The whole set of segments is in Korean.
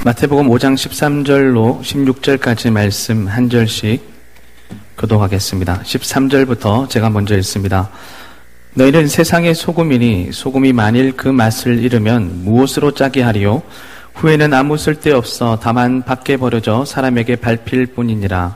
마태복음 5장 13절로 16절까지 말씀 한 절씩 교독하겠습니다. 13절부터 제가 먼저 읽습니다. 너희는 세상의 소금이니 소금이 만일 그 맛을 잃으면 무엇으로 짜게 하리요? 후에는 아무 쓸데없어 다만 밖에 버려져 사람에게 밟힐 뿐이니라.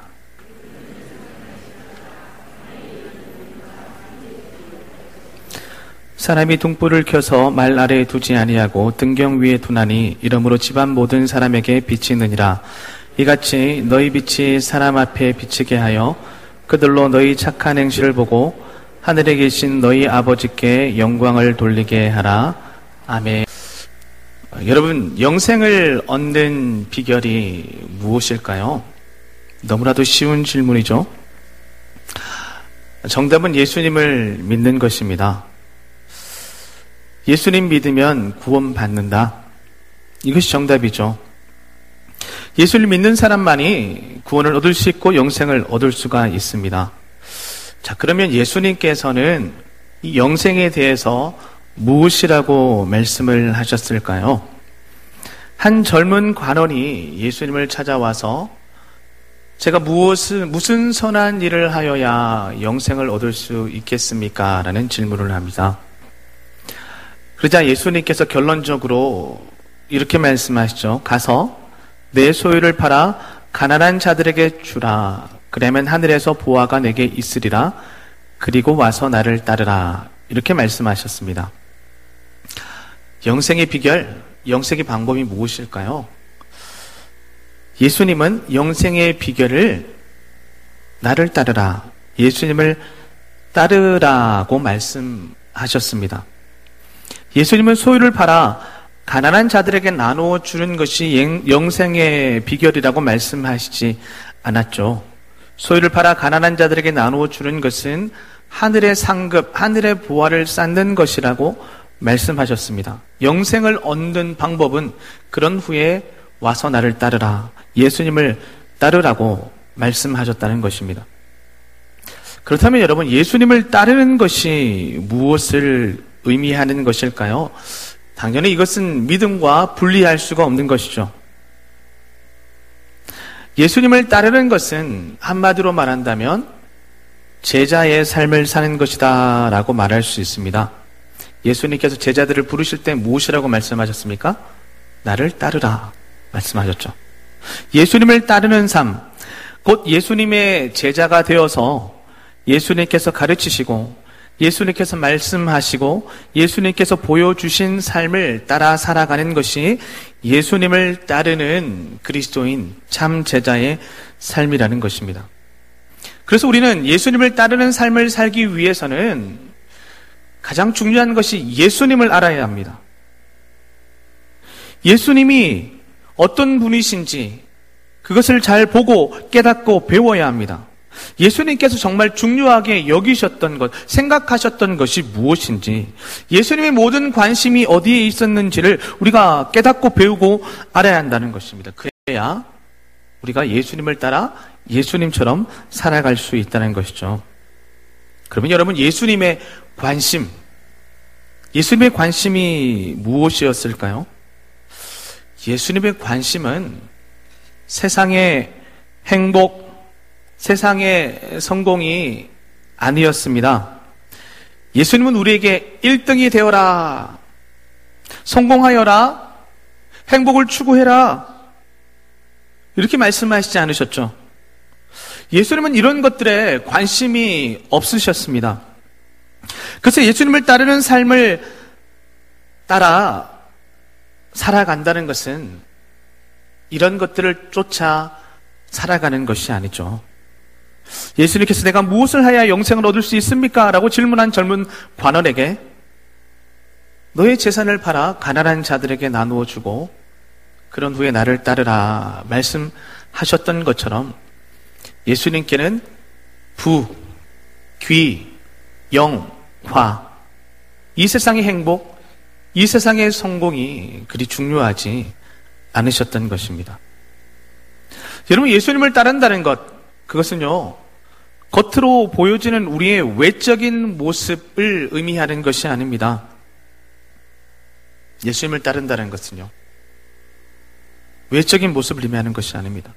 사람이 등불을 켜서 말 아래에 두지 아니하고 등경 위에 두나니 이러므로 집안 모든 사람에게 비치느니라. 이같이 너희 빛이 사람 앞에 비치게 하여 그들로 너희 착한 행실을 보고 하늘에 계신 너희 아버지께 영광을 돌리게 하라. 아멘. 여러분, 영생을 얻는 비결이 무엇일까요? 너무나도 쉬운 질문이죠. 정답은 예수님을 믿는 것입니다. 예수님 믿으면 구원받는다. 이것이 정답이죠. 예수를 믿는 사람만이 구원을 얻을 수 있고 영생을 얻을 수가 있습니다. 자, 그러면 예수님께서는 이 영생에 대해서 무엇이라고 말씀을 하셨을까요? 한 젊은 관원이 예수님을 찾아와서 제가 무슨 선한 일을 하여야 영생을 얻을 수 있겠습니까? 라는 질문을 합니다. 그러자 예수님께서 결론적으로 이렇게 말씀하시죠. 가서 내 소유를 팔아 가난한 자들에게 주라. 그러면 하늘에서 보화가 내게 있으리라. 그리고 와서 나를 따르라. 이렇게 말씀하셨습니다. 영생의 비결, 영생의 방법이 무엇일까요? 예수님은 영생의 비결을 나를 따르라. 예수님을 따르라고 말씀하셨습니다. 예수님은 소유를 팔아 가난한 자들에게 나누어 주는 것이 영생의 비결이라고 말씀하시지 않았죠. 소유를 팔아 가난한 자들에게 나누어 주는 것은 하늘의 상급, 하늘의 보화를 쌓는 것이라고 말씀하셨습니다. 영생을 얻는 방법은 그런 후에 와서 나를 따르라. 예수님을 따르라고 말씀하셨다는 것입니다. 그렇다면 여러분, 예수님을 따르는 것이 무엇을 의미하는 것일까요? 당연히 이것은 믿음과 분리할 수가 없는 것이죠. 예수님을 따르는 것은 한마디로 말한다면 제자의 삶을 사는 것이다 라고 말할 수 있습니다. 예수님께서 제자들을 부르실 때 무엇이라고 말씀하셨습니까? 나를 따르라 말씀하셨죠. 예수님을 따르는 삶, 곧 예수님의 제자가 되어서 예수님께서 가르치시고 예수님께서 말씀하시고 예수님께서 보여주신 삶을 따라 살아가는 것이 예수님을 따르는 그리스도인 참 제자의 삶이라는 것입니다. 그래서 우리는 예수님을 따르는 삶을 살기 위해서는 가장 중요한 것이 예수님을 알아야 합니다. 예수님이 어떤 분이신지 그것을 잘 보고 깨닫고 배워야 합니다. 예수님께서 정말 중요하게 여기셨던 것, 생각하셨던 것이 무엇인지, 예수님의 모든 관심이 어디에 있었는지를 우리가 깨닫고 배우고 알아야 한다는 것입니다. 그래야 우리가 예수님을 따라 예수님처럼 살아갈 수 있다는 것이죠. 그러면 여러분, 예수님의 관심이 무엇이었을까요? 예수님의 관심은 세상의 행복, 세상의 성공이 아니었습니다. 예수님은 우리에게 1등이 되어라, 성공하여라, 행복을 추구해라, 이렇게 말씀하시지 않으셨죠? 예수님은 이런 것들에 관심이 없으셨습니다. 그래서 예수님을 따르는 삶을 따라 살아간다는 것은 이런 것들을 쫓아 살아가는 것이 아니죠. 예수님께서 내가 무엇을 해야 영생을 얻을 수 있습니까? 라고 질문한 젊은 관원에게 너의 재산을 팔아 가난한 자들에게 나누어 주고 그런 후에 나를 따르라 말씀하셨던 것처럼 예수님께는 부, 귀, 영, 화, 이 세상의 행복, 이 세상의 성공이 그리 중요하지 않으셨던 것입니다. 여러분, 예수님을 따른다는 것, 그것은요, 겉으로 보여지는 우리의 외적인 모습을 의미하는 것이 아닙니다. 예수님을 따른다는 것은요, 외적인 모습을 의미하는 것이 아닙니다.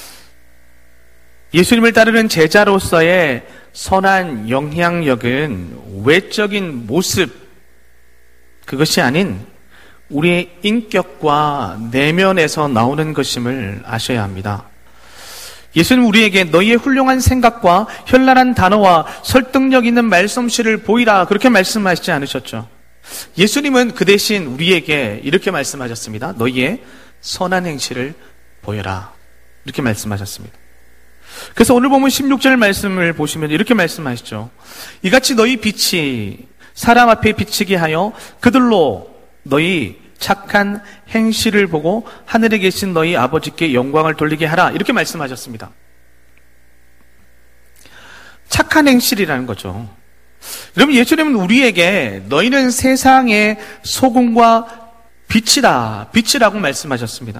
예수님을 따르는 제자로서의 선한 영향력은 외적인 모습, 그것이 아닌 우리의 인격과 내면에서 나오는 것임을 아셔야 합니다. 예수님 우리에게 너희의 훌륭한 생각과 현란한 단어와 설득력 있는 말솜씨를 보이라 그렇게 말씀하시지 않으셨죠. 예수님은 그 대신 우리에게 이렇게 말씀하셨습니다. 너희의 선한 행실을 보여라 이렇게 말씀하셨습니다. 그래서 오늘 보면 16절 말씀을 보시면 이렇게 말씀하시죠. 이같이 너희 빛이 사람 앞에 비치게 하여 그들로 너희 착한 행실을 보고 하늘에 계신 너희 아버지께 영광을 돌리게 하라 이렇게 말씀하셨습니다. 착한 행실이라는 거죠. 여러분, 예수님은 우리에게 너희는 세상의 소금과 빛이라고 말씀하셨습니다.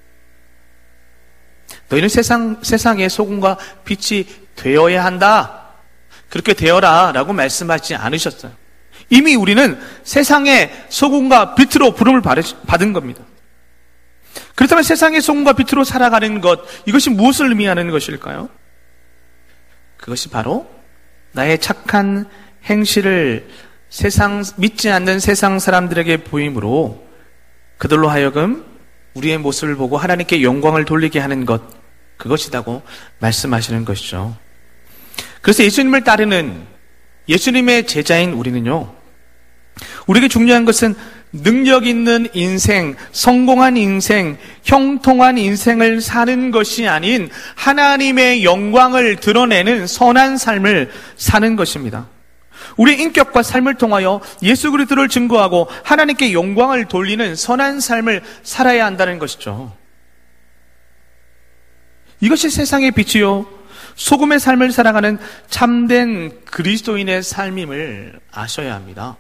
너희는 세상의 소금과 빛이 되어야 한다. 그렇게 되어라 라고 말씀하지 않으셨어요. 이미 우리는 세상의 소금과 빛으로 부름을 받은 겁니다. 그렇다면 세상의 소금과 빛으로 살아가는 것, 이것이 무엇을 의미하는 것일까요? 그것이 바로 나의 착한 행실을 믿지 않는 세상 사람들에게 보임으로 그들로 하여금 우리의 모습을 보고 하나님께 영광을 돌리게 하는 것, 그것이라고 말씀하시는 것이죠. 그래서 예수님을 따르는 예수님의 제자인 우리는요, 우리에게 중요한 것은 능력 있는 인생, 성공한 인생, 형통한 인생을 사는 것이 아닌 하나님의 영광을 드러내는 선한 삶을 사는 것입니다. 우리의 인격과 삶을 통하여 예수 그리스도를 증거하고 하나님께 영광을 돌리는 선한 삶을 살아야 한다는 것이죠. 이것이 세상의 빛이요 소금의 삶을 살아가는 참된 그리스도인의 삶임을 아셔야 합니다.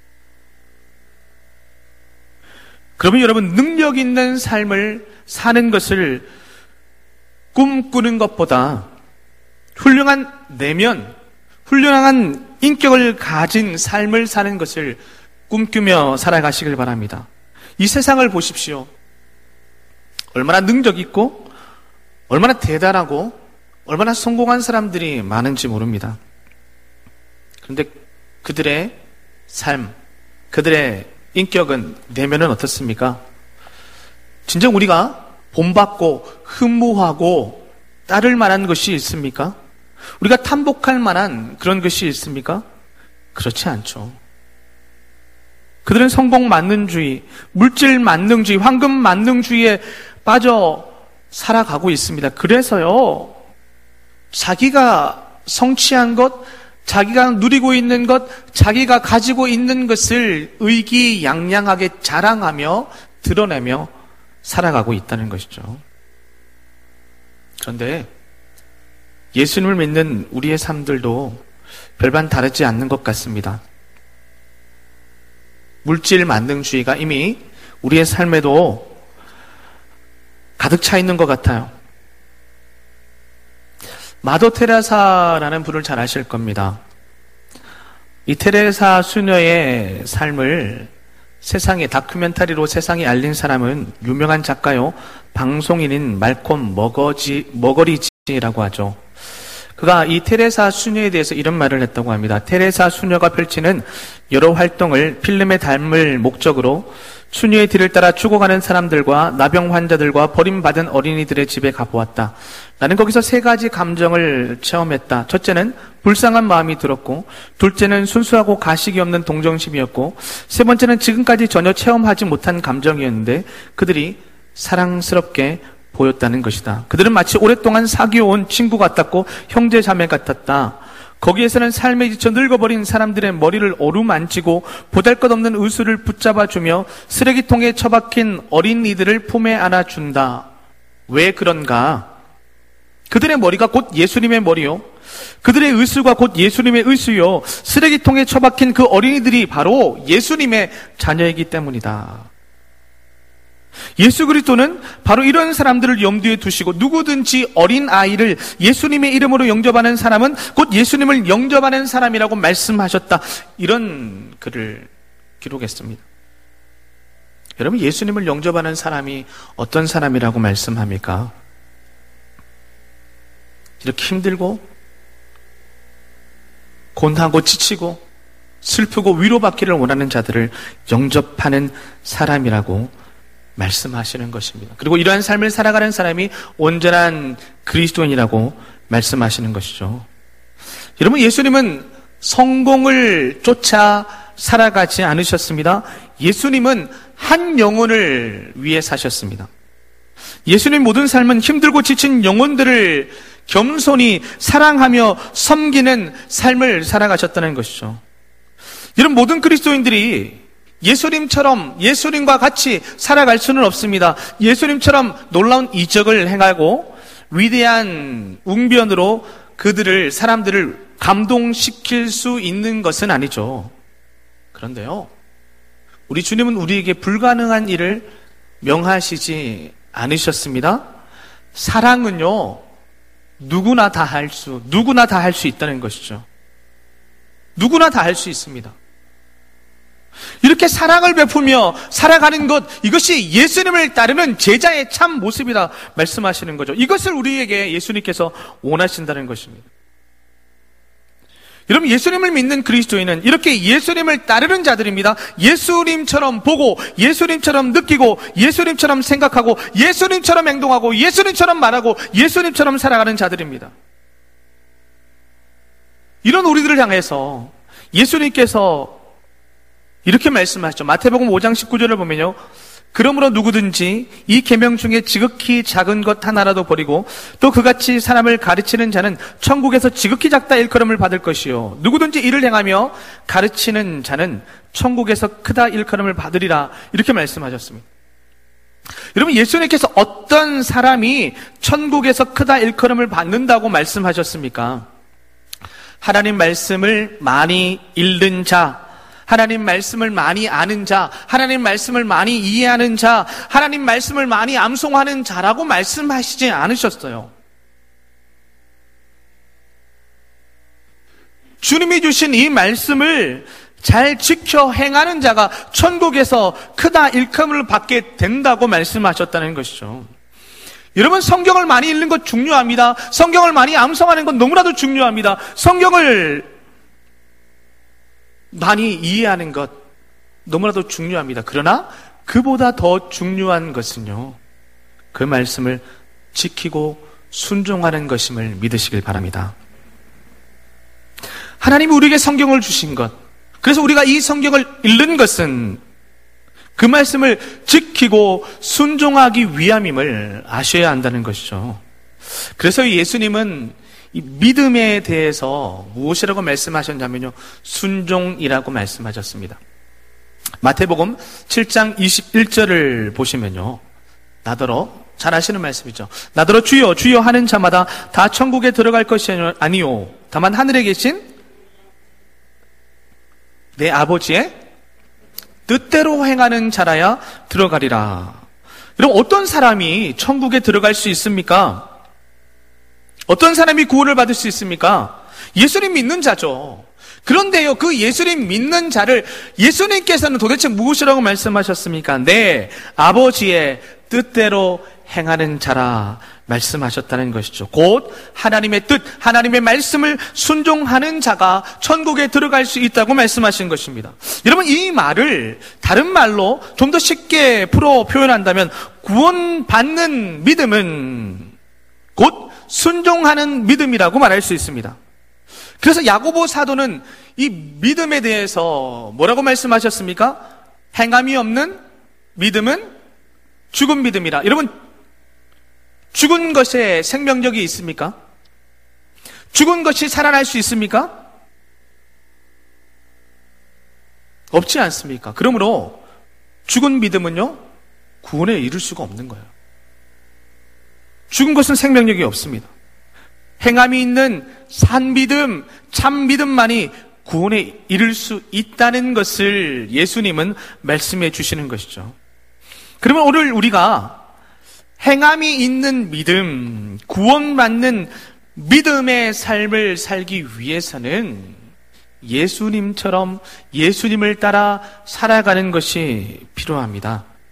그러면 여러분, 능력 있는 삶을 사는 것을 꿈꾸는 것보다 훌륭한 내면, 훌륭한 인격을 가진 삶을 사는 것을 꿈꾸며 살아가시길 바랍니다. 이 세상을 보십시오. 얼마나 능력 있고 얼마나 대단하고 얼마나 성공한 사람들이 많은지 모릅니다. 그런데 그들의 삶, 그들의 인격은, 내면은 어떻습니까? 진정 우리가 본받고 흠모하고 따를 만한 것이 있습니까? 우리가 탐복할 만한 그런 것이 있습니까? 그렇지 않죠. 그들은 성공 만능주의, 물질 만능주의, 황금 만능주의에 빠져 살아가고 있습니다. 그래서요, 자기가 성취한 것, 자기가 누리고 있는 것, 자기가 가지고 있는 것을 의기양양하게 자랑하며 드러내며 살아가고 있다는 것이죠. 그런데 예수님을 믿는 우리의 삶들도 별반 다르지 않는 것 같습니다. 물질 만능주의가 이미 우리의 삶에도 가득 차 있는 것 같아요. 마더 테레사라는 분을 잘 아실 겁니다. 이 테레사 수녀의 삶을 세상에 다큐멘터리로 세상에 알린 사람은 유명한 작가요, 방송인인 말콤 머거리지라고 하죠. 그가 이 테레사 수녀에 대해서 이런 말을 했다고 합니다. 테레사 수녀가 펼치는 여러 활동을 필름에 담을 목적으로 수녀의 뒤를 따라 죽어가는 사람들과 나병 환자들과 버림받은 어린이들의 집에 가보았다. 나는 거기서 세 가지 감정을 체험했다. 첫째는 불쌍한 마음이 들었고, 둘째는 순수하고 가식이 없는 동정심이었고, 세 번째는 지금까지 전혀 체험하지 못한 감정이었는데 그들이 사랑스럽게 보였다는 것이다. 그들은 마치 오랫동안 사귀어온 친구 같았고 형제 자매 같았다. 거기에서는 삶에 지쳐 늙어버린 사람들의 머리를 어루만지고 보잘것없는 의수를 붙잡아주며 쓰레기통에 처박힌 어린이들을 품에 안아준다. 왜 그런가? 그들의 머리가 곧 예수님의 머리요, 그들의 의수가 곧 예수님의 의수요, 쓰레기통에 처박힌 그 어린이들이 바로 예수님의 자녀이기 때문이다. 예수 그리스도는 바로 이런 사람들을 염두에 두시고 누구든지 어린 아이를 예수님의 이름으로 영접하는 사람은 곧 예수님을 영접하는 사람이라고 말씀하셨다. 이런 글을 기록했습니다. 여러분, 예수님을 영접하는 사람이 어떤 사람이라고 말씀합니까? 이렇게 힘들고 곤하고 지치고 슬프고 위로받기를 원하는 자들을 영접하는 사람이라고 말씀하시는 것입니다. 그리고 이러한 삶을 살아가는 사람이 온전한 그리스도인이라고 말씀하시는 것이죠. 여러분, 예수님은 성공을 쫓아 살아가지 않으셨습니다. 예수님은 한 영혼을 위해 사셨습니다. 예수님 모든 삶은 힘들고 지친 영혼들을 겸손히 사랑하며 섬기는 삶을 살아가셨다는 것이죠. 이런 모든 그리스도인들이 예수님과 같이 살아갈 수는 없습니다. 예수님처럼 놀라운 이적을 행하고 위대한 웅변으로 사람들을 감동시킬 수 있는 것은 아니죠. 그런데요, 우리 주님은 우리에게 불가능한 일을 명하시지 않으셨습니다. 사랑은요, 누구나 다 할 수 있다는 것이죠. 누구나 다 할 수 있습니다. 이렇게 사랑을 베풀며 살아가는 것, 이것이 예수님을 따르는 제자의 참 모습이다 말씀하시는 거죠. 이것을 우리에게 예수님께서 원하신다는 것입니다. 여러분, 예수님을 믿는 그리스도인은 이렇게 예수님을 따르는 자들입니다. 예수님처럼 보고, 예수님처럼 느끼고, 예수님처럼 생각하고, 예수님처럼 행동하고, 예수님처럼 말하고, 예수님처럼 살아가는 자들입니다. 이런 우리들을 향해서 예수님께서 이렇게 말씀하시죠. 마태복음 5장 19절을 보면요, 그러므로 누구든지 이 계명 중에 지극히 작은 것 하나라도 버리고 또 그같이 사람을 가르치는 자는 천국에서 지극히 작다 일컬음을 받을 것이요, 누구든지 이를 행하며 가르치는 자는 천국에서 크다 일컬음을 받으리라, 이렇게 말씀하셨습니다. 여러분, 예수님께서 어떤 사람이 천국에서 크다 일컬음을 받는다고 말씀하셨습니까? 하나님 말씀을 많이 읽는 자, 하나님 말씀을 많이 아는 자, 하나님 말씀을 많이 이해하는 자, 하나님 말씀을 많이 암송하는 자라고 말씀하시지 않으셨어요. 주님이 주신 이 말씀을 잘 지켜 행하는 자가 천국에서 크다 일컬음을 받게 된다고 말씀하셨다는 것이죠. 여러분, 성경을 많이 읽는 것 중요합니다. 성경을 많이 암송하는 것 너무나도 중요합니다. 성경을 많이 이해하는 것 너무나도 중요합니다. 그러나 그보다 더 중요한 것은요, 그 말씀을 지키고 순종하는 것임을 믿으시길 바랍니다. 하나님이 우리에게 성경을 주신 것, 그래서 우리가 이 성경을 읽는 것은 그 말씀을 지키고 순종하기 위함임을 아셔야 한다는 것이죠. 그래서 예수님은 이 믿음에 대해서 무엇이라고 말씀하셨냐면요, 순종이라고 말씀하셨습니다. 마태복음 7장 21절을 보시면요, 나더러, 잘 아시는 말씀이죠. 나더러 주여 주여 하는 자마다 다 천국에 들어갈 것이 아니요, 다만 하늘에 계신 내 아버지의 뜻대로 행하는 자라야 들어가리라. 여러분, 어떤 사람이 천국에 들어갈 수 있습니까? 어떤 사람이 구원을 받을 수 있습니까? 예수님 믿는 자죠. 그런데요, 그 예수님 믿는 자를 예수님께서는 도대체 무엇이라고 말씀하셨습니까? 내 아버지의 뜻대로 행하는 자라 말씀하셨다는 것이죠. 곧 하나님의 뜻, 하나님의 말씀을 순종하는 자가 천국에 들어갈 수 있다고 말씀하신 것입니다. 여러분, 이 말을 다른 말로 좀 더 쉽게 풀어 표현한다면, 구원받는 믿음은 곧 순종하는 믿음이라고 말할 수 있습니다. 그래서 야고보 사도는 이 믿음에 대해서 뭐라고 말씀하셨습니까? 행함이 없는 믿음은 죽은 믿음이라. 여러분, 죽은 것에 생명력이 있습니까? 죽은 것이 살아날 수 있습니까? 없지 않습니까? 그러므로 죽은 믿음은요, 구원에 이를 수가 없는 거예요. 죽은 것은 생명력이 없습니다. 행함이 있는 산 믿음, 참 믿음만이 구원에 이를 수 있다는 것을 예수님은 말씀해 주시는 것이죠. 그러면 오늘 우리가 행함이 있는 믿음, 구원받는 믿음의 삶을 살기 위해서는 예수님처럼 예수님을 따라 살아가는 것이 필요합니다.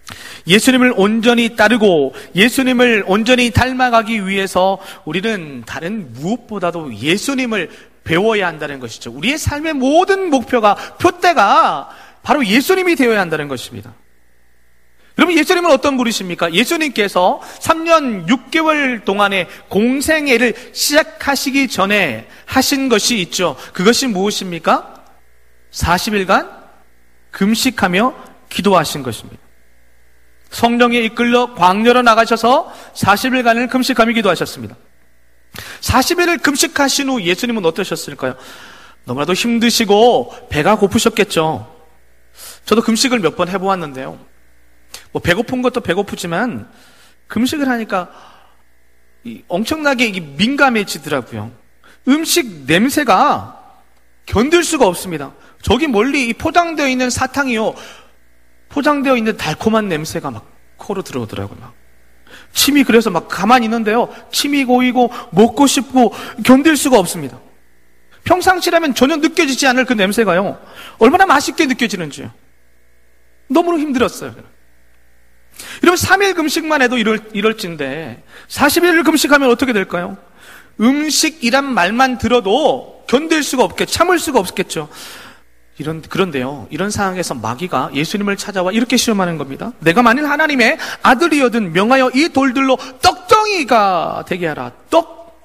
예수님을 온전히 따르고 예수님을 온전히 닮아가기 위해서 우리는 다른 무엇보다도 예수님을 배워야 한다는 것이죠. 우리의 삶의 모든 목표가, 표대가 바로 예수님이 되어야 한다는 것입니다. 여러분, 예수님은 어떤 분이십니까? 예수님께서 3년 6개월 동안의 공생애를 시작하시기 전에 하신 것이 있죠. 그것이 무엇입니까? 40일간 금식하며 기도하신 것입니다. 성령에 이끌려 광야로 나가셔서 40일간을 금식하며 기도하셨습니다. 40일을 금식하신 후 예수님은 어떠셨을까요? 너무나도 힘드시고 배가 고프셨겠죠. 저도 금식을 몇 번 해보았는데요. 배고픈 것도 배고프지만 금식을 하니까 엄청나게 민감해지더라고요. 음식 냄새가 견딜 수가 없습니다. 저기 멀리 포장되어 있는 사탕이요, 포장되어 있는 달콤한 냄새가 막 코로 들어오더라고요. 침이, 그래서 막 가만히 있는데요, 침이 고이고 먹고 싶고 견딜 수가 없습니다. 평상시라면 전혀 느껴지지 않을 그 냄새가요, 얼마나 맛있게 느껴지는지요. 너무나 힘들었어요. 여러분, 3일 금식만 해도 이럴진데 40일을 금식하면 어떻게 될까요? 음식이란 말만 들어도 견딜 수가 없겠죠. 참을 수가 없겠죠. 그런데요, 이런 상황에서 마귀가 예수님을 찾아와 이렇게 시험하는 겁니다. 내가 만일 하나님의 아들이여든 명하여 이 돌들로 떡덩이가 되게 하라. 떡.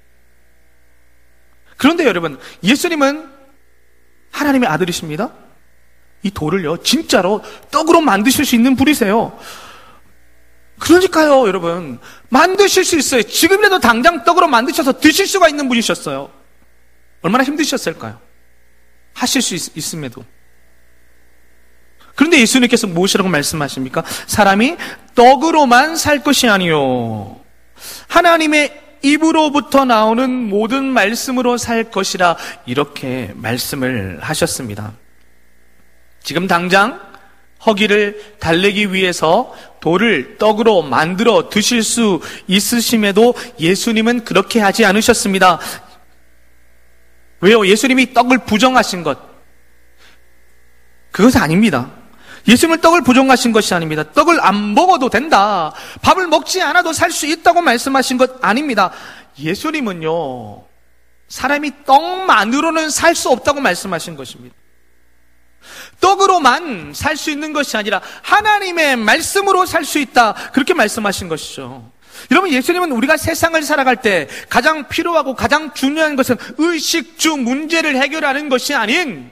그런데 여러분, 예수님은 하나님의 아들이십니다. 이 돌을요, 진짜로 떡으로 만드실 수 있는 분이세요. 그러니까요, 여러분, 만드실 수 있어요. 지금이라도 당장 떡으로 만드셔서 드실 수가 있는 분이셨어요. 얼마나 힘드셨을까요? 하실 수 있음에도. 그런데 예수님께서 무엇이라고 말씀하십니까? 사람이 떡으로만 살 것이 아니요, 하나님의 입으로부터 나오는 모든 말씀으로 살 것이라, 이렇게 말씀을 하셨습니다. 지금 당장 허기를 달래기 위해서 돌을 떡으로 만들어 드실 수 있으심에도 예수님은 그렇게 하지 않으셨습니다. 왜요? 예수님이 떡을 부정하신 것, 그것은 아닙니다. 예수님은 떡을 부정하신 것이 아닙니다. 떡을 안 먹어도 된다, 밥을 먹지 않아도 살 수 있다고 말씀하신 것 아닙니다. 예수님은요, 사람이 떡만으로는 살 수 없다고 말씀하신 것입니다. 떡으로만 살 수 있는 것이 아니라 하나님의 말씀으로 살 수 있다, 그렇게 말씀하신 것이죠. 여러분, 예수님은 우리가 세상을 살아갈 때 가장 필요하고 가장 중요한 것은 의식주 문제를 해결하는 것이 아닌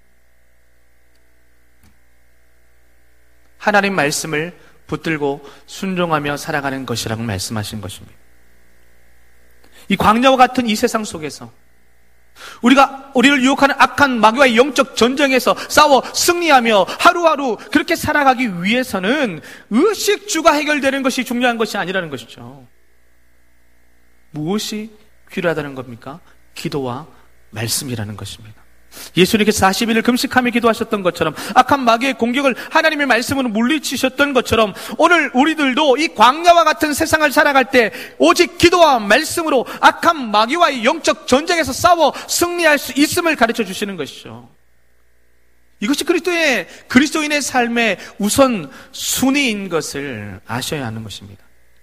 하나님 말씀을 붙들고 순종하며 살아가는 것이라고 말씀하신 것입니다. 이 광야와 같은 이 세상 속에서 우리를 유혹하는 악한 마귀와의 영적 전쟁에서 싸워 승리하며 하루하루 그렇게 살아가기 위해서는 의식주가 해결되는 것이 중요한 것이 아니라는 것이죠. 무엇이 필요하다는 겁니까? 기도와 말씀이라는 것입니다. 예수님께서 40일을 금식하며 기도하셨던 것처럼, 악한 마귀의 공격을 하나님의 말씀으로 물리치셨던 것처럼, 오늘 우리들도 이 광야와 같은 세상을 살아갈 때 오직 기도와 말씀으로 악한 마귀와의 영적 전쟁에서 싸워 승리할 수 있음을 가르쳐 주시는 것이죠. 이것이 그리스도인의 삶의 우선 순위인 것을 아셔야 하는 것입니다.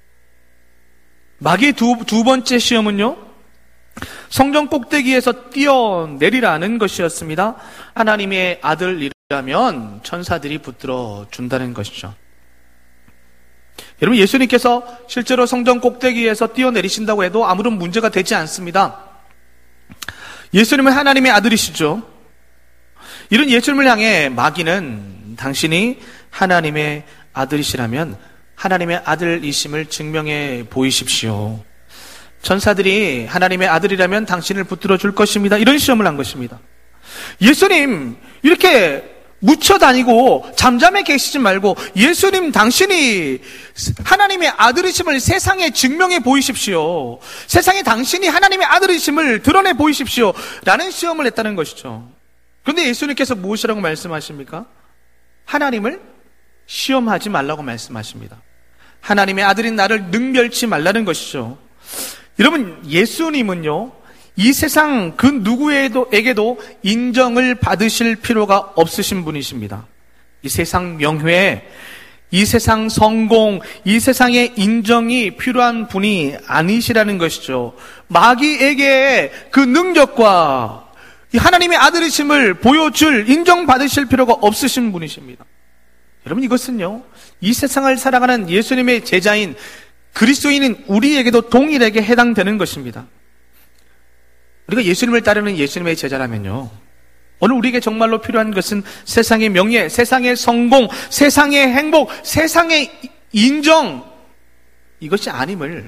마귀의 두 번째 시험은요, 성전 꼭대기에서 뛰어내리라는 것이었습니다. 하나님의 아들이라면 천사들이 붙들어 준다는 것이죠. 여러분, 예수님께서 실제로 성전 꼭대기에서 뛰어내리신다고 해도 아무런 문제가 되지 않습니다. 예수님은 하나님의 아들이시죠. 이런 예수님을 향해 마귀는 당신이 하나님의 아들이시라면 하나님의 아들이심을 증명해 보이십시오. 천사들이 하나님의 아들이라면 당신을 붙들어 줄 것입니다, 이런 시험을 한 것입니다. 예수님 이렇게 묻혀 다니고 잠잠해 계시지 말고 예수님 당신이 하나님의 아들이심을 세상에 증명해 보이십시오. 세상에 당신이 하나님의 아들이심을 드러내 보이십시오 라는 시험을 했다는 것이죠. 그런데 예수님께서 무엇이라고 말씀하십니까? 하나님을 시험하지 말라고 말씀하십니다. 하나님의 아들인 나를 능멸치 말라는 것이죠. 여러분, 예수님은요, 이 세상 그 누구에게도 인정을 받으실 필요가 없으신 분이십니다. 이 세상 명회에 이 세상 성공, 이 세상의 인정이 필요한 분이 아니시라는 것이죠. 마귀에게 그 능력과 이 하나님의 아들이심을 보여줄, 인정받으실 필요가 없으신 분이십니다. 여러분, 이것은요, 이 세상을 살아가는 예수님의 제자인 그리스도인인 우리에게도 동일하게 해당되는 것입니다. 우리가 예수님을 따르는 예수님의 제자라면요, 오늘 우리에게 정말로 필요한 것은 세상의 명예, 세상의 성공, 세상의 행복, 세상의 인정, 이것이 아님을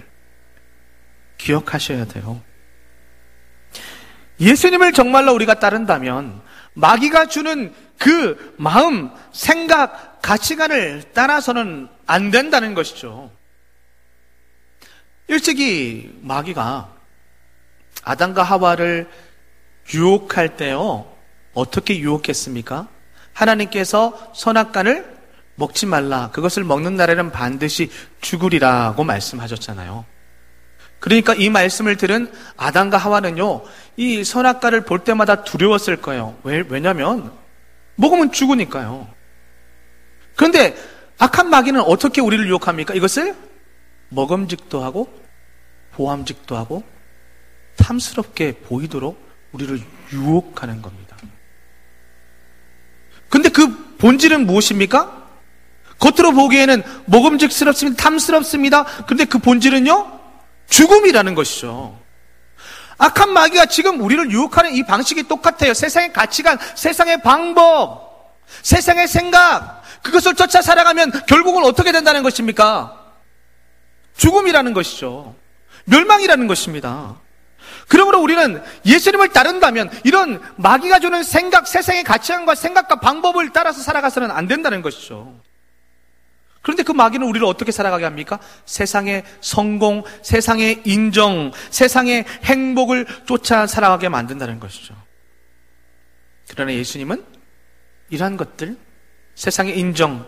기억하셔야 돼요. 예수님을 정말로 우리가 따른다면 마귀가 주는 그 마음, 생각, 가치관을 따라서는 안 된다는 것이죠. 일찍이 마귀가 아담과 하와를 유혹할 때요, 어떻게 유혹했습니까? 하나님께서 선악과를 먹지 말라, 그것을 먹는 날에는 반드시 죽으리라고 말씀하셨잖아요. 그러니까 이 말씀을 들은 아담과 하와는요, 이 선악과를 볼 때마다 두려웠을 거예요. 왜냐하면 먹으면 죽으니까요. 그런데 악한 마귀는 어떻게 우리를 유혹합니까? 이것을 먹음직도 하고 보암직도 하고 탐스럽게 보이도록 우리를 유혹하는 겁니다. 근데 그 본질은 무엇입니까? 겉으로 보기에는 먹음직스럽습니다, 탐스럽습니다. 근데 그 본질은요, 죽음이라는 것이죠. 악한 마귀가 지금 우리를 유혹하는 이 방식이 똑같아요. 세상의 가치관, 세상의 방법, 세상의 생각, 그것을 쫓아 살아가면 결국은 어떻게 된다는 것입니까? 죽음이라는 것이죠. 멸망이라는 것입니다. 그러므로 우리는 예수님을 따른다면 이런 마귀가 주는 생각, 세상의 가치관과 생각과 방법을 따라서 살아가서는 안 된다는 것이죠. 그런데 그 마귀는 우리를 어떻게 살아가게 합니까? 세상의 성공, 세상의 인정, 세상의 행복을 쫓아 살아가게 만든다는 것이죠. 그러나 예수님은 이러한 것들, 세상의 인정,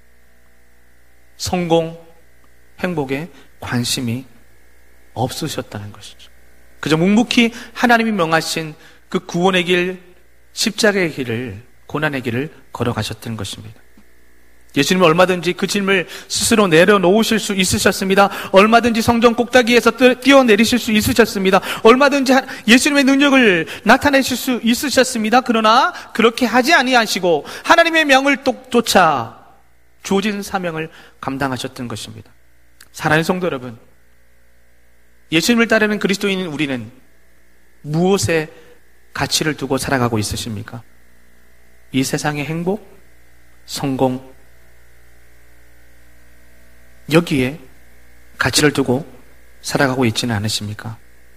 성공, 행복에 관심이 없으셨다는 것이죠. 그저 묵묵히 하나님이 명하신 그 구원의 길, 십자가의 길을, 고난의 길을 걸어가셨던 것입니다. 예수님은 얼마든지 그 짐을 스스로 내려놓으실 수 있으셨습니다. 얼마든지 성전 꼭대기에서 뛰어내리실 수 있으셨습니다. 얼마든지 예수님의 능력을 나타내실 수 있으셨습니다. 그러나 그렇게 하지 아니하시고 하나님의 명을 쫓아 주어진 사명을 감당하셨던 것입니다. 사랑하는 성도 여러분, 예수님을 따르는 그리스도인인 우리는 무엇에 가치를 두고 살아가고 있으십니까? 이 세상의 행복, 성공, 여기에 가치를 두고 살아가고 있지는 않으십니까?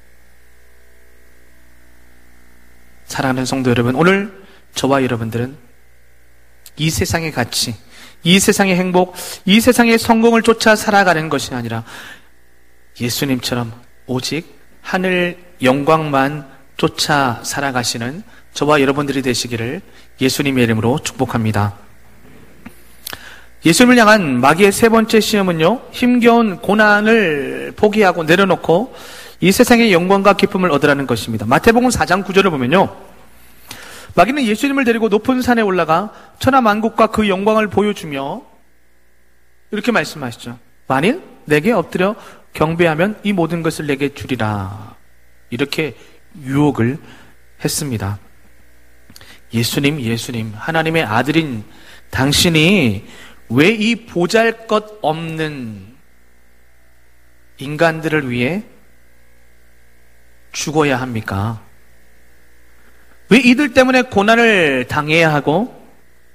사랑하는 성도 여러분, 오늘 저와 여러분들은 이 세상의 가치, 이 세상의 행복, 이 세상의 성공을 쫓아 살아가는 것이 아니라 예수님처럼 오직 하늘 영광만 쫓아 살아가시는 저와 여러분들이 되시기를 예수님의 이름으로 축복합니다. 예수님을 향한 마귀의 세 번째 시험은요, 힘겨운 고난을 포기하고 내려놓고 이 세상의 영광과 기쁨을 얻으라는 것입니다. 마태복음 4장 9절을 보면요, 마귀는 예수님을 데리고 높은 산에 올라가 천하만국과 그 영광을 보여주며 이렇게 말씀하시죠. 만일 내게 엎드려 경배하면 이 모든 것을 내게 주리라. 이렇게 유혹을 했습니다. 예수님, 하나님의 아들인 당신이 왜 이 보잘것없는 인간들을 위해 죽어야 합니까? 왜 이들 때문에 고난을 당해야 하고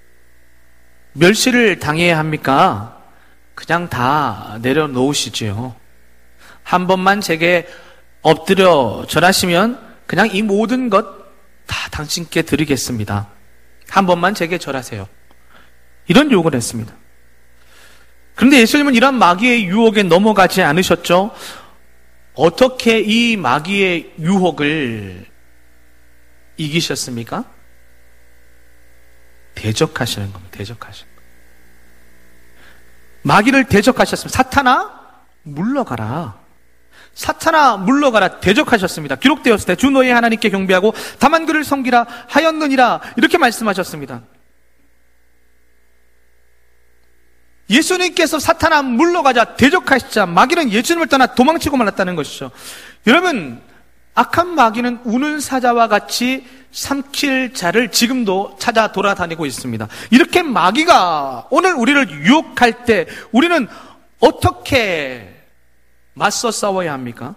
멸시를 당해야 합니까? 그냥 다 내려놓으시지요. 한 번만 제게 엎드려 절하시면 그냥 이 모든 것 다 당신께 드리겠습니다. 한 번만 제게 절하세요. 이런 유혹을 했습니다. 그런데 예수님은 이런 마귀의 유혹에 넘어가지 않으셨죠. 어떻게 이 마귀의 유혹을 이기셨습니까? 대적하시는 겁니다. 대적하시는 겁니다. 마귀를 대적하셨습니다. 사탄아, 물러가라. 사탄아, 물러가라. 대적하셨습니다. 기록되었을 때 주 너의 하나님께 경배하고 다만 그를 섬기라 하였느니라. 이렇게 말씀하셨습니다. 예수님께서 사탄아 물러가자 대적하시자 마귀는 예수님을 떠나 도망치고 말았다는 것이죠. 여러분, 악한 마귀는 우는 사자와 같이 삼킬 자를 지금도 찾아 돌아다니고 있습니다. 이렇게 마귀가 오늘 우리를 유혹할 때 우리는 어떻게 맞서 싸워야 합니까?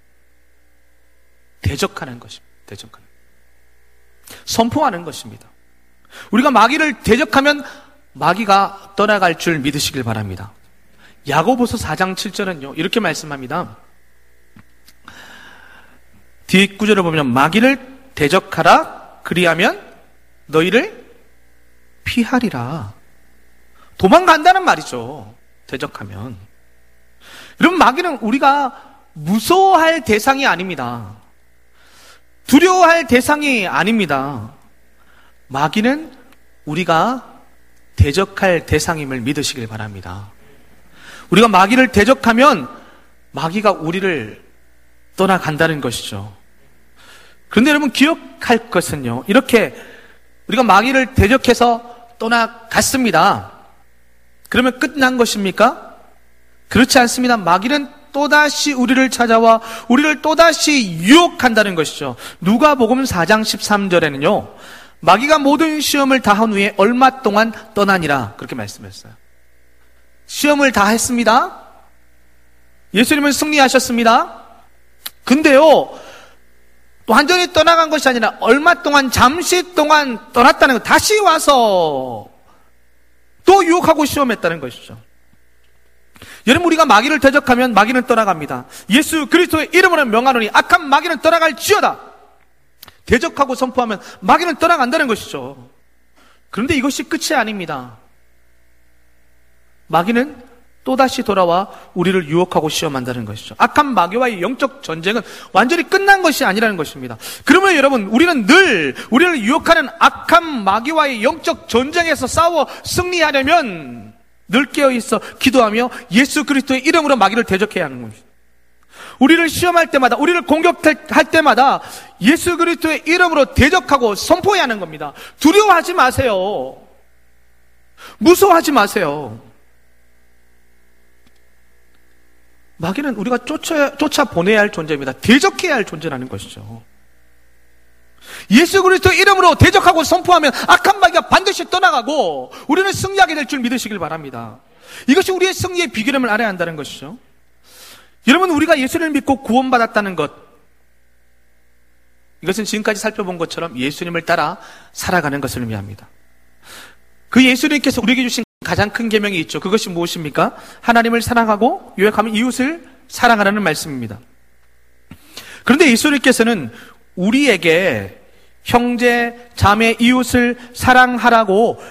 대적하는 것입니다. 대적하는. 선포하는 것입니다. 우리가 마귀를 대적하면 마귀가 떠나갈 줄 믿으시길 바랍니다. 야고보서 4장 7절은요 이렇게 말씀합니다. 뒷구절을 보면 마귀를 대적하라 그리하면 너희를 피하리라. 도망간다는 말이죠. 대적하면. 여러분, 마귀는 우리가 무서워할 대상이 아닙니다. 두려워할 대상이 아닙니다. 마귀는 우리가 대적할 대상임을 믿으시길 바랍니다. 우리가 마귀를 대적하면 마귀가 우리를 떠나간다는 것이죠. 그런데 여러분, 기억할 것은요, 이렇게 우리가 마귀를 대적해서 떠나갔습니다. 그러면 끝난 것입니까? 그렇지 않습니다. 마귀는 또다시 우리를 찾아와 우리를 또다시 유혹한다는 것이죠. 누가복음 4장 13절에는요 마귀가 모든 시험을 다 한 후에 얼마 동안 떠나니라 그렇게 말씀했어요. 시험을 다 했습니다. 예수님은 승리하셨습니다. 근데요 또 완전히 떠나간 것이 아니라 얼마 동안 잠시 동안 떠났다는 것, 다시 와서 또 유혹하고 시험했다는 것이죠. 여러분, 우리가 마귀를 대적하면 마귀는 떠나갑니다. 예수 그리스도의 이름으로 명하노니 악한 마귀는 떠나갈지어다. 대적하고 선포하면 마귀는 떠나간다는 것이죠. 그런데 이것이 끝이 아닙니다. 마귀는 또다시 돌아와 우리를 유혹하고 시험한다는 것이죠. 악한 마귀와의 영적 전쟁은 완전히 끝난 것이 아니라는 것입니다. 그러면 여러분, 우리는 늘 우리를 유혹하는 악한 마귀와의 영적 전쟁에서 싸워 승리하려면 늘 깨어있어 기도하며 예수 그리스도의 이름으로 마귀를 대적해야 하는 것입니다. 우리를 시험할 때마다, 우리를 공격할 때마다 예수 그리스도의 이름으로 대적하고 선포해야 하는 겁니다. 두려워하지 마세요. 무서워하지 마세요. 마귀는 우리가 쫓아보내야 할 존재입니다. 대적해야 할 존재라는 것이죠. 예수 그리스도 이름으로 대적하고 선포하면 악한 마귀가 반드시 떠나가고 우리는 승리하게 될 줄 믿으시길 바랍니다. 이것이 우리의 승리의 비결임을 알아야 한다는 것이죠. 여러분, 우리가 예수를 믿고 구원받았다는 것, 이것은 지금까지 살펴본 것처럼 예수님을 따라 살아가는 것을 의미합니다. 그 예수님께서 우리에게 주신 가장 큰 계명이 있죠. 그것이 무엇입니까? 하나님을 사랑하고 요약하면 이웃을 사랑하라는 말씀입니다. 그런데 예수님께서는 우리에게 형제, 자매, 이웃을 사랑하라고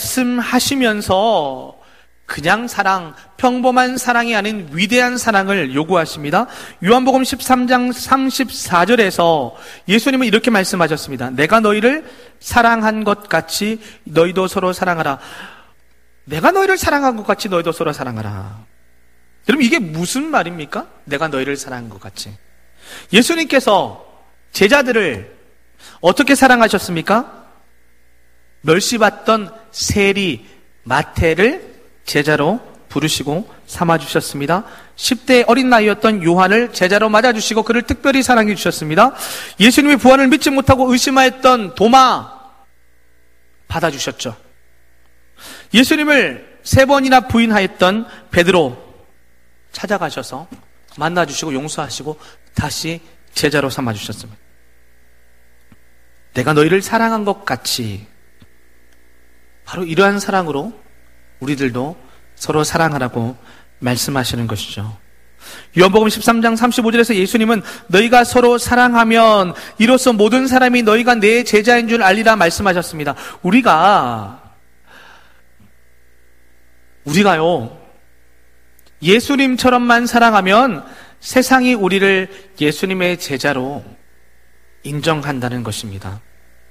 말씀하시면서 그냥 사랑, 평범한 사랑이 아닌 위대한 사랑을 요구하십니다. 요한복음 13장 34절에서 예수님은 이렇게 말씀하셨습니다. 내가 너희를 사랑한 것 같이 너희도 서로 사랑하라. 내가 너희를 사랑한 것 같이 너희도 서로 사랑하라. 여러분, 이게 무슨 말입니까? 내가 너희를 사랑한 것 같이. 예수님께서 제자들을 어떻게 사랑하셨습니까? 멸시받던 세리 마태를 제자로 부르시고 삼아주셨습니다. 10대 어린 나이였던 요한을 제자로 맞아주시고 그를 특별히 사랑해 주셨습니다. 예수님의 부활을 믿지 못하고 의심하였던 도마 받아주셨죠. 예수님을 3번이나 부인하였던 베드로 찾아가셔서 만나주시고 용서하시고 다시 제자로 삼아주셨습니다. 내가 너희를 사랑한 것 같이 바로 이러한 사랑으로 우리들도 서로 사랑하라고 말씀하시는 것이죠. 요한복음 13장 35절에서 예수님은 너희가 서로 사랑하면 이로써 모든 사람이 너희가 내 제자인 줄 알리라 말씀하셨습니다. 우리가요 예수님처럼만 사랑하면 세상이 우리를 예수님의 제자로 인정한다는 것입니다.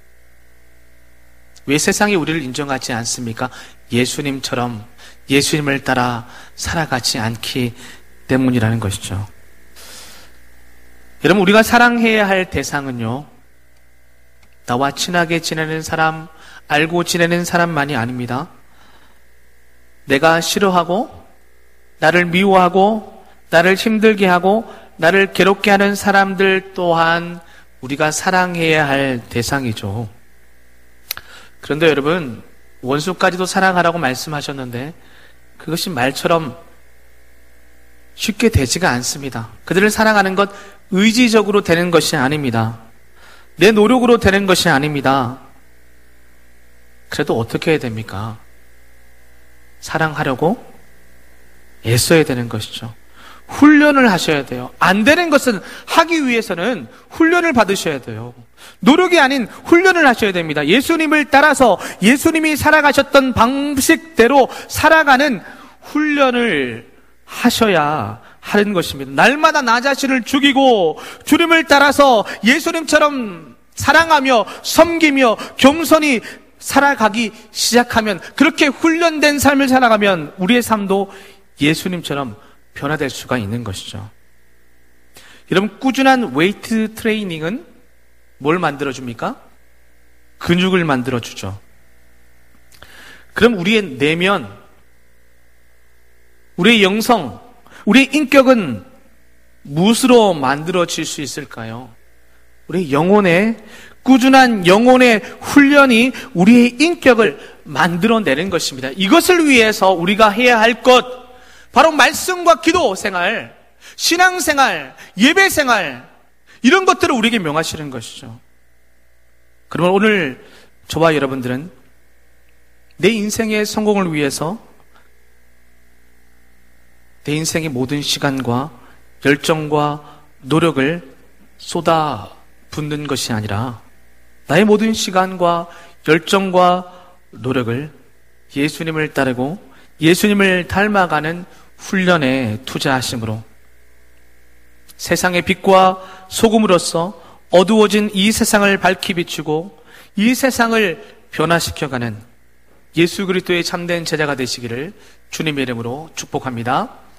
왜 세상이 우리를 인정하지 않습니까? 예수님처럼 예수님을 따라 살아가지 않기 때문이라는 것이죠. 여러분, 우리가 사랑해야 할 대상은요 나와 친하게 지내는 사람, 알고 지내는 사람만이 아닙니다. 내가 싫어하고 나를 미워하고 나를 힘들게 하고 나를 괴롭게 하는 사람들 또한 우리가 사랑해야 할 대상이죠. 그런데 여러분, 원수까지도 사랑하라고 말씀하셨는데 그것이 말처럼 쉽게 되지가 않습니다. 그들을 사랑하는 것 의지적으로 되는 것이 아닙니다. 내 노력으로 되는 것이 아닙니다. 그래도 어떻게 해야 됩니까? 사랑하려고 애써야 되는 것이죠. 훈련을 하셔야 돼요. 안 되는 것은 하기 위해서는 훈련을 받으셔야 돼요. 노력이 아닌 훈련을 하셔야 됩니다. 예수님을 따라서 예수님이 살아가셨던 방식대로 살아가는 훈련을 하셔야 하는 것입니다. 날마다 나 자신을 죽이고 주님을 따라서 예수님처럼 사랑하며 섬기며 겸손히 살아가기 시작하면, 그렇게 훈련된 삶을 살아가면 우리의 삶도 예수님처럼 변화될 수가 있는 것이죠. 여러분, 꾸준한 웨이트 트레이닝은 뭘 만들어줍니까? 근육을 만들어주죠. 그럼 우리의 내면, 우리의 영성, 우리의 인격은 무엇으로 만들어질 수 있을까요? 우리의 영혼의 꾸준한 영혼의 훈련이 우리의 인격을 만들어내는 것입니다. 이것을 위해서 우리가 해야 할 것, 바로 말씀과 기도 생활, 신앙 생활, 예배 생활, 이런 것들을 우리에게 명하시는 것이죠. 그러면 오늘 저와 여러분들은 내 인생의 성공을 위해서 내 인생의 모든 시간과 열정과 노력을 쏟아붓는 것이 아니라 나의 모든 시간과 열정과 노력을 예수님을 따르고 예수님을 닮아가는 훈련에 투자하심으로 세상의 빛과 소금으로서 어두워진 이 세상을 밝히 비추고 이 세상을 변화시켜가는 예수 그리스도의 참된 제자가 되시기를 주님의 이름으로 축복합니다.